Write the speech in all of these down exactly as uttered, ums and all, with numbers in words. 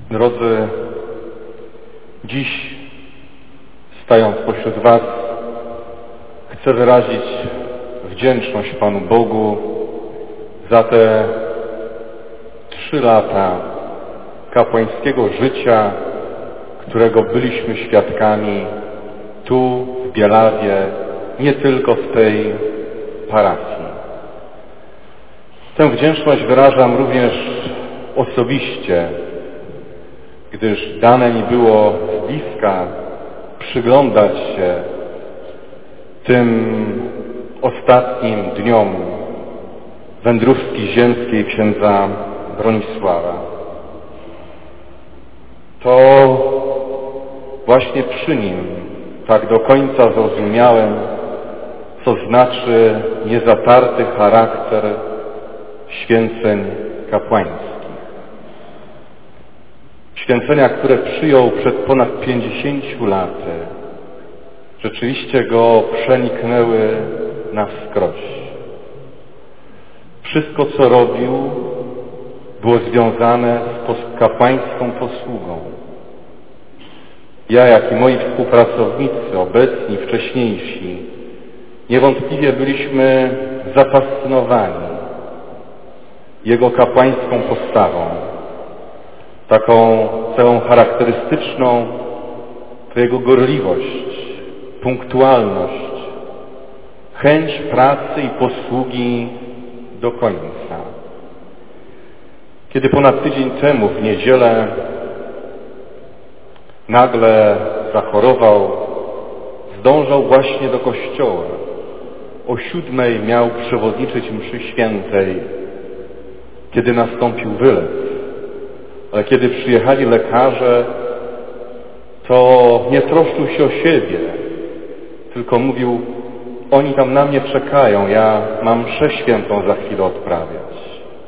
Drodzy, dziś, stając pośród Was, chcę wyrazić wdzięczność Panu Bogu za te trzy lata kapłańskiego życia, którego byliśmy świadkami tu, w Bielawie, nie tylko w tej parafii. Tę wdzięczność wyrażam również osobiście, gdyż dane mi było z bliska przyglądać się tym ostatnim dniom wędrówki ziemskiej księdza Bronisława. To właśnie przy nim tak do końca zrozumiałem, co znaczy niezatarty charakter święceń kapłańskich. Święcenia, które przyjął przed ponad pięćdziesięciu laty, rzeczywiście go przeniknęły na wskroś. Wszystko, co robił, było związane z kapłańską posługą. Ja, jak i moi współpracownicy, obecni, wcześniejsi, niewątpliwie byliśmy zafascynowani jego kapłańską postawą, taką cechą charakterystyczną to jego gorliwość, punktualność, chęć pracy i posługi do końca. Kiedy ponad tydzień temu w niedzielę nagle zachorował, zdążał właśnie do kościoła. O siódmej miał przewodniczyć mszy świętej, kiedy nastąpił wylew. Ale kiedy przyjechali lekarze, to nie troszczył się o siebie, tylko mówił: oni tam na mnie czekają, ja mam mszę świętą za chwilę odprawiać.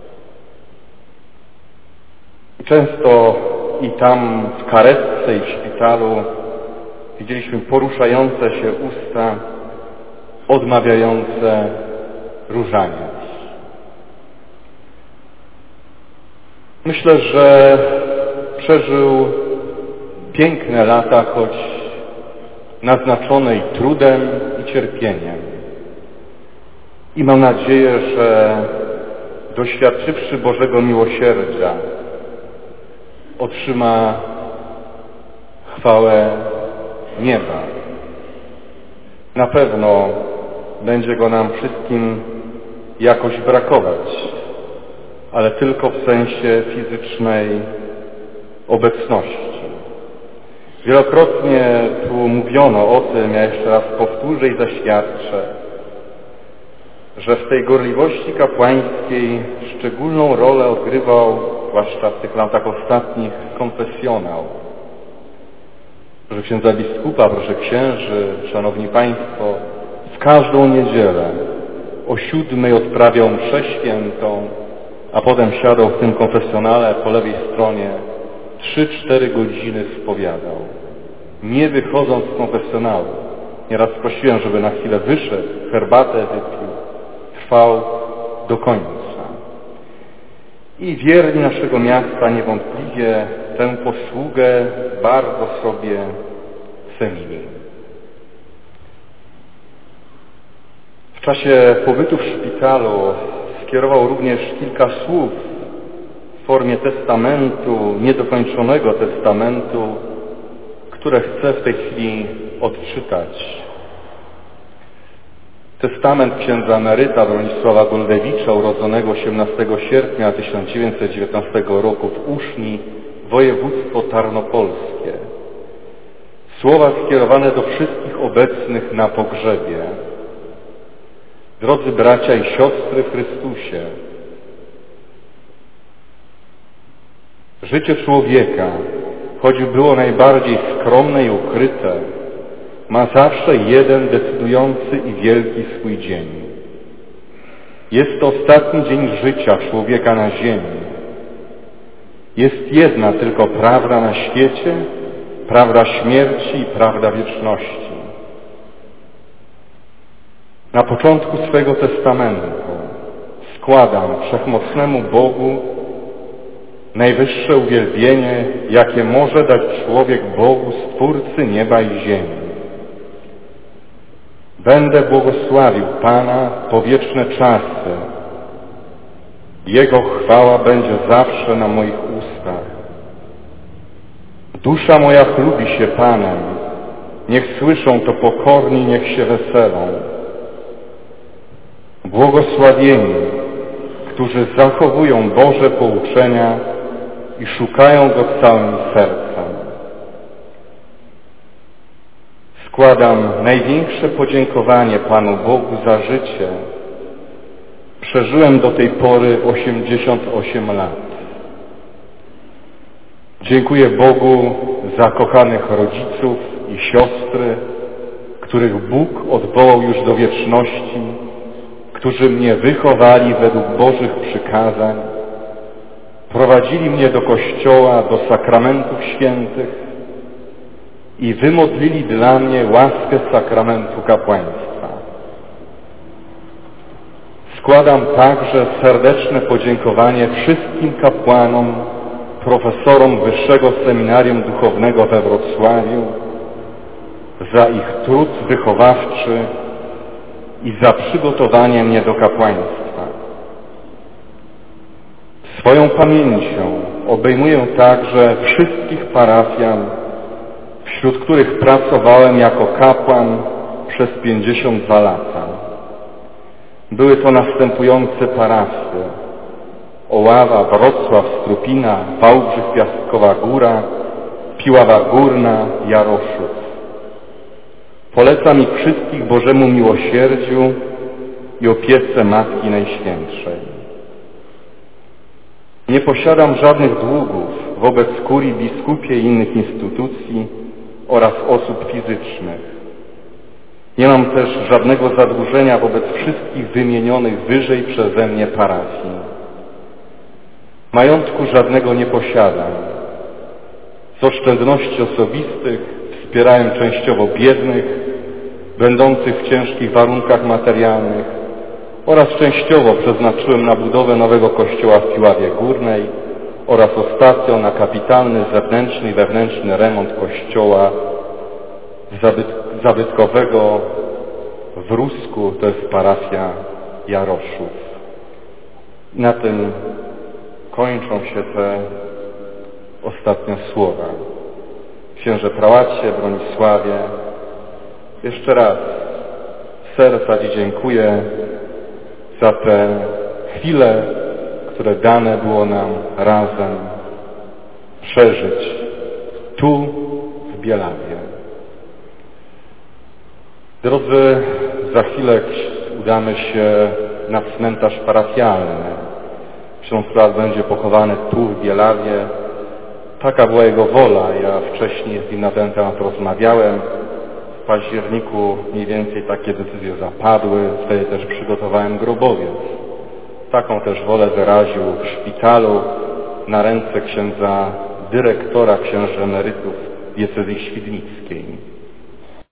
I często i tam w karetce i w szpitalu widzieliśmy poruszające się usta, odmawiające różaniec. Myślę, że przeżył piękne lata, choć naznaczonej trudem i cierpieniem. I mam nadzieję, że doświadczywszy Bożego miłosierdzia, otrzyma chwałę nieba. Na pewno będzie go nam wszystkim jakoś brakować, ale tylko w sensie fizycznej obecności. Wielokrotnie tu mówiono o tym, ja jeszcze raz powtórzę i zaświadczę, że w tej gorliwości kapłańskiej szczególną rolę odgrywał, zwłaszcza w tych latach ostatnich, konfesjonał. Proszę księdza biskupa, proszę księży, szanowni państwo, w każdą niedzielę o siódmej odprawiał mszę świętą, a potem siadał w tym konfesjonale po lewej stronie, trzy cztery godziny spowiadał, nie wychodząc z konfesjonału. Nieraz prosiłem, żeby na chwilę wyszedł, herbatę wypił, trwał do końca. I wierni naszego miasta niewątpliwie tę posługę bardzo sobie cenili. W czasie pobytu w szpitalu skierował również kilka słów w formie testamentu, niedokończonego testamentu, które chcę w tej chwili odczytać. Testament księdza emeryta Bronisława Goldewicza, urodzonego osiemnastego sierpnia tysiąc dziewięćset dziewiętnastego roku w Uszni, województwo tarnopolskie. Słowa skierowane do wszystkich obecnych na pogrzebie. Drodzy bracia i siostry w Chrystusie, życie człowieka, choć było najbardziej skromne i ukryte, ma zawsze jeden decydujący i wielki swój dzień. Jest to ostatni dzień życia człowieka na ziemi. Jest jedna tylko prawda na świecie, prawda śmierci i prawda wieczności. Na początku swego testamentu składam Wszechmocnemu Bogu najwyższe uwielbienie, jakie może dać człowiek Bogu, Stwórcy nieba i ziemi. Będę błogosławił Pana po wieczne czasy. Jego chwała będzie zawsze na moich ustach. Dusza moja chlubi się Panem. Niech słyszą to pokorni, niech się weselą. Błogosławieni, którzy zachowują Boże pouczenia i szukają Go całym sercem. Składam największe podziękowanie Panu Bogu za życie. Przeżyłem do tej pory osiemdziesiąt osiem lat. Dziękuję Bogu za kochanych rodziców i siostry, których Bóg odwołał już do wieczności, którzy mnie wychowali według Bożych przykazań, prowadzili mnie do Kościoła, do sakramentów świętych i wymodlili dla mnie łaskę sakramentu kapłaństwa. Składam także serdeczne podziękowanie wszystkim kapłanom, profesorom Wyższego Seminarium Duchownego we Wrocławiu za ich trud wychowawczy i za przygotowanie mnie do kapłaństwa. Swoją pamięcią obejmuję także wszystkich parafian, wśród których pracowałem jako kapłan przez pięćdziesiąt dwa lata. Były to następujące parafie: Oława, Wrocław, Strupina, Wałbrzych, Piastkowa Góra, Piława Górna, Jaroszów. Polecam ich wszystkich Bożemu miłosierdziu i opiece Matki Najświętszej. Nie posiadam żadnych długów wobec kurii biskupiej i innych instytucji oraz osób fizycznych. Nie mam też żadnego zadłużenia wobec wszystkich wymienionych wyżej przeze mnie parafii. Majątku żadnego nie posiadam. Z oszczędności osobistych wspierałem częściowo biednych, będących w ciężkich warunkach materialnych, oraz częściowo przeznaczyłem na budowę nowego kościoła w Piławie Górnej oraz ostatnio na kapitalny zewnętrzny i wewnętrzny remont kościoła zabyt, zabytkowego w Rusku, to jest parafia Jaroszów. I na tym kończą się te ostatnie słowa. Księże prałacie, Bronisławie, jeszcze raz z serca Ci dziękuję za te chwile, które dane było nam razem przeżyć tu w Bielawie. Drodzy, za chwilę udamy się na cmentarz parafialny. Ksiądz prałat będzie pochowany tu w Bielawie. Taka była jego wola. Ja wcześniej z nim na ten temat rozmawiałem. W październiku mniej więcej takie decyzje zapadły. Wtedy też przygotowałem grobowiec. Taką też wolę wyraził w szpitalu na ręce księdza dyrektora księży emerytów diecezji świdnickiej.